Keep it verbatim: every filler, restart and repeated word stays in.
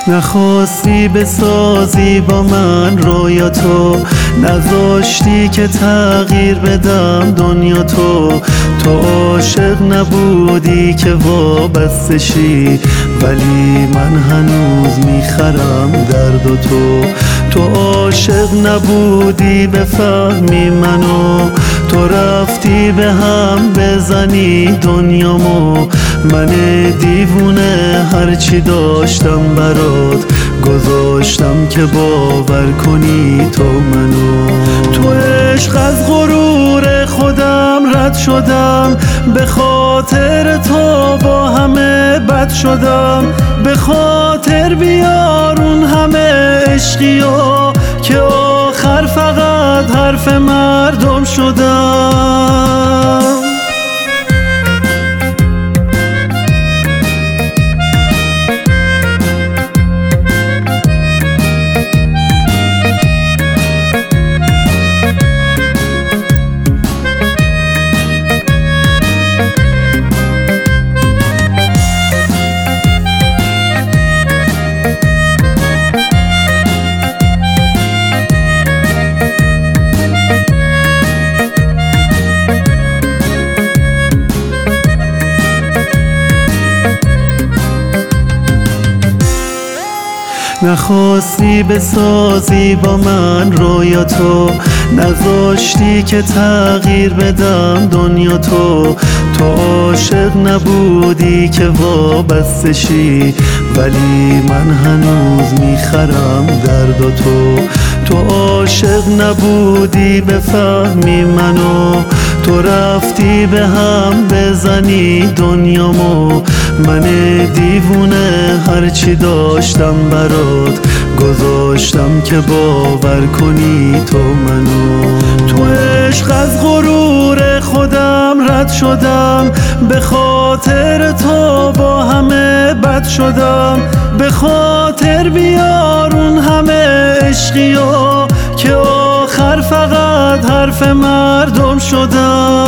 نخواستی بسازی با من رویا تو، نذاشتی که تغییر بدم دنیا تو. تو عاشق نبودی که وابسته شی، ولی من هنوز میخرم درد و تو. تو عاشق نبودی بفهمی منو، تو رفتی به هم بزنی دنیامو. من دیوونه هرچی داشتم برات گذاشتم که باور کنی تو منو. تو عشق از غرور خودم رد شدم، به خاطر تو با همه بد شدم. به خاطر بیار اون همه عشقی و که آخر فقط حرف مردم شدم. نخواستی بسازی با من رویا تو، نذاشتی که تغییر بدم دنیا تو. تو عاشق نبودی که وابسته شی، ولی من هنوز میخرم درد و تو. تو عاشق نبودی بفهمی منو، تو رفتی به هم بزنی دنیامو. من دیوونه هرچی داشتم برات گذاشتم که باور کنی تو منو. تو عشق از غرور خودم رد شدم، به خاطر تو با همه بد شدم. به خاطر بیار اون همه عشقی و که آخر فقط حرف مردم شدم.